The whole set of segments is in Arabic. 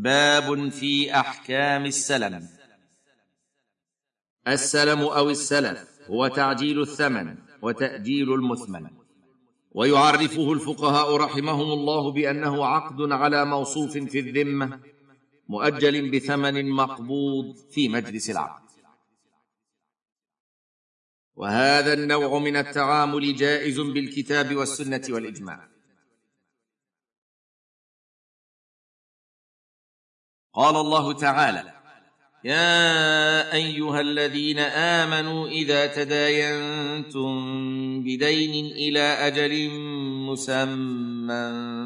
باب في أحكام السلم. السلم أو السلف هو تعجيل الثمن وتأجيل المثمن، ويعرفه الفقهاء رحمهم الله بأنه عقد على موصوف في الذمة مؤجل بثمن مقبوض في مجلس العقد. وهذا النوع من التعامل جائز بالكتاب والسنة والإجماع. قال الله تعالى: يا أيها الذين آمنوا إذا تداينتم بدين إلى أجل مسمى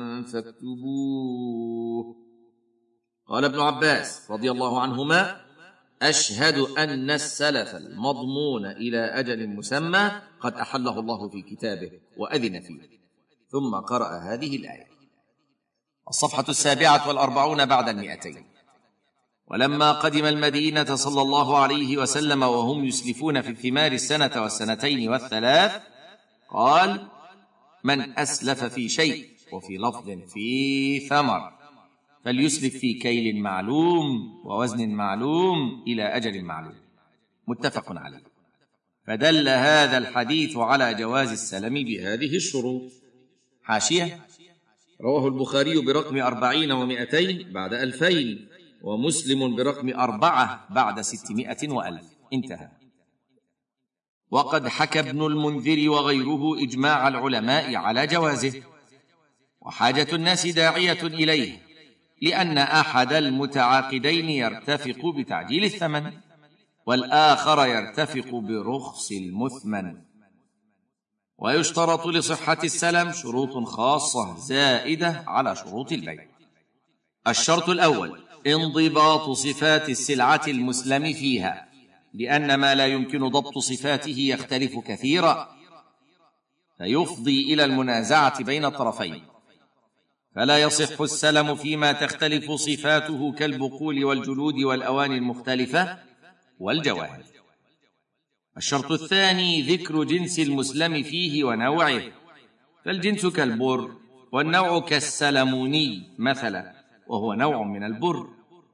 فاكتبوه. قال ابن عباس رضي الله عنهما: أشهد أن السلف المضمون إلى أجل مسمى قد أحله الله في كتابه وأذن فيه. ثم قرأ هذه الآية. الصفحة 47 بعد 200. ولما قدم المدينة صلى الله عليه وسلم وهم يسلفون في الثمار السنة والسنتين والثلاث، قال: من أسلف في شيء، وفي لفظ في ثمر، فليسلف في كيل معلوم ووزن معلوم إلى أجل معلوم. متفق عليه. فدل هذا الحديث على جواز السلم بهذه الشروط. حاشية: رواه البخاري برقم 40 و200 بعد 2000، ومسلم برقم 4 بعد 600 و1000. انتهى. وقد حكى ابن المنذر وغيره إجماع العلماء على جوازه، وحاجة الناس داعية إليه، لأن أحد المتعاقدين يرتفق بتعجيل الثمن، والآخر يرتفق برخص المثمن. ويشترط لصحة السلم شروط خاصة زائدة على شروط البيع. الشرط الأول: انضباط صفات السلعة المسلم فيها، لأن ما لا يمكن ضبط صفاته يختلف كثيرا، فيفضي إلى المنازعة بين الطرفين، فلا يصح السلم فيما تختلف صفاته كالبقول والجلود والأواني المختلفة والجواهر. الشرط الثاني: ذكر جنس المسلم فيه ونوعه، فالجنس كالبر، والنوع كالسلموني مثلا، وهو نوع من البر.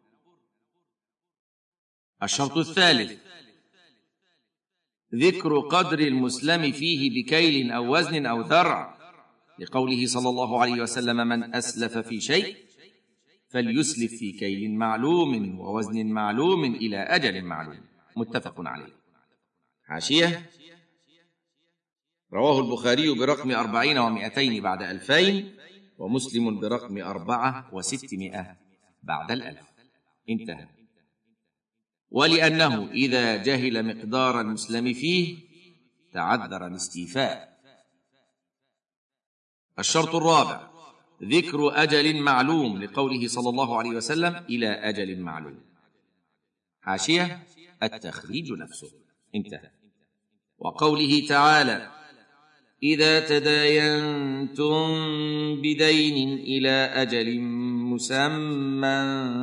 الشرط الثالث: ذكر قدر المسلم فيه بكيل أو وزن أو ذرع، لقوله صلى الله عليه وسلم: من أسلف في شيء فليسلف في كيل معلوم ووزن معلوم إلى أجل معلوم. متفق عليه. حاشية: رواه البخاري برقم 40 و200 بعد 2000، ومسلم برقم 4 و600 بعد 1000. انتهى. ولأنه إذا جهل مقدار المسلم فيه تعذر الاستيفاء. الشرط الرابع: ذكر أجل معلوم، لقوله صلى الله عليه وسلم: إلى أجل معلوم. حاشية: التخريج نفسه. انتهى. وقوله تعالى: إذا تداينتم بدين إلى أجل مسمى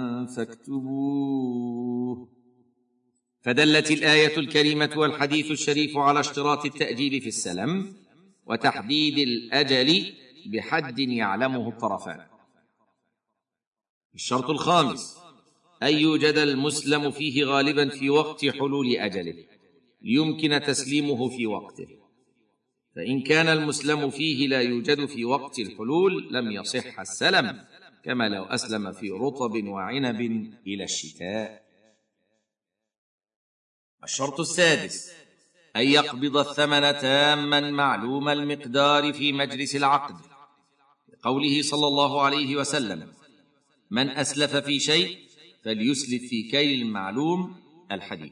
فاكتبوه. فدلت الآية الكريمة والحديث الشريف على اشتراط التأجيل في السلم، وتحديد الأجل بحد يعلمه الطرفان. الشرط الخامس: أن يوجد المسلم فيه غالبا في وقت حلول أجله، ليمكن تسليمه في وقته، فإن كان المسلم فيه لا يوجد في وقت الحلول لم يصح السلم، كما لو أسلم في رطب وعنب إلى الشتاء. الشرط السادس: أن يقبض الثمن تاما معلوم المقدار في مجلس العقد، لقوله صلى الله عليه وسلم: من أسلف في شيء فليسلف في كيل معلوم. الحديث.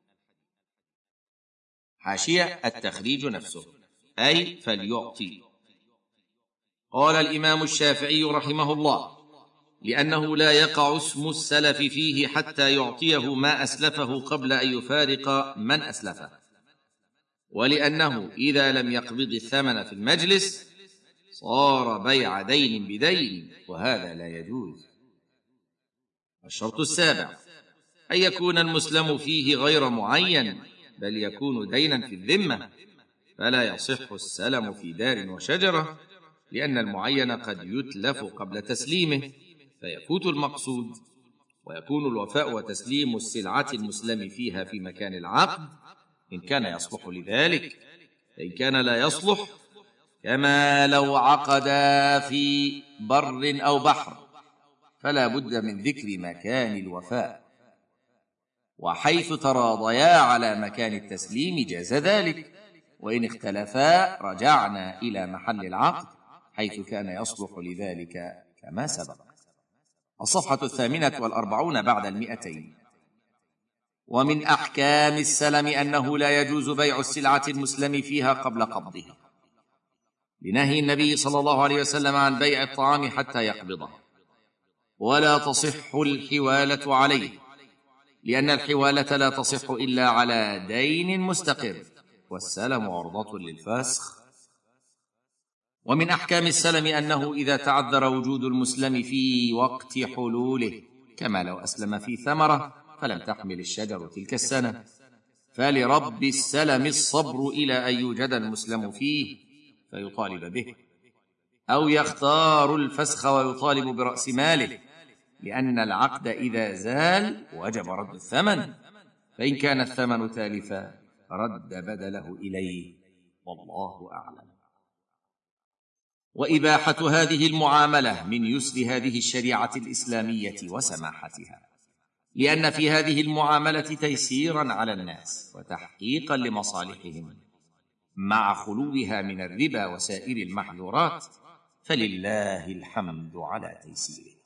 حاشية: التخريج نفسه، أي فليعطي. قال الإمام الشافعي رحمه الله: لأنه لا يقع اسم السلف فيه حتى يعطيه ما أسلفه قبل أن يفارق من أسلفه، ولأنه إذا لم يقبض الثمن في المجلس صار بيع دين بدين، وهذا لا يجوز. الشرط السابع: أن يكون المسلم فيه غير معين، بل يكون دينا في الذمة، فلا يصح السلم في دار وشجرة، لأن المعين قد يتلف قبل تسليمه، فيفوت المقصود، ويكون الوفاء وتسليم السلعة المسلم فيها في مكان العقد إن كان يصلح لذلك، فإن كان لا يصلح كما لو عقدا في بر أو بحر فلا بد من ذكر مكان الوفاء، وحيث تراضيا على مكان التسليم جاز ذلك، وإن اختلفا رجعنا إلى محل العقد حيث كان يصلح لذلك كما سبق. الصفحة 48 بعد 200. ومن أحكام السلم أنه لا يجوز بيع السلعة المسلم فيها قبل قبضها، لنهي النبي صلى الله عليه وسلم عن بيع الطعام حتى يقبضه، ولا تصح الحوالة عليه، لأن الحوالة لا تصح إلا على دين مستقر، والسلم عرضة للفسخ. ومن أحكام السلم أنه إذا تعذر وجود المسلم في وقت حلوله، كما لو أسلم في ثمرة فلم تحمل الشجر تلك السنة، فلرب السلم الصبر إلى أن يوجد المسلم فيه فيطالب به، أو يختار الفسخ ويطالب برأس ماله، لأن العقد إذا زال وجب رد الثمن، فإن كان الثمن تالفا رد بدله إليه، والله أعلم. وإباحة هذه المعاملة من يسر هذه الشريعة الإسلامية وسماحتها، لأن في هذه المعاملة تيسيرا على الناس وتحقيقا لمصالحهم، مع خلوها من الربا وسائر المحظورات، فلله الحمد على تيسيره.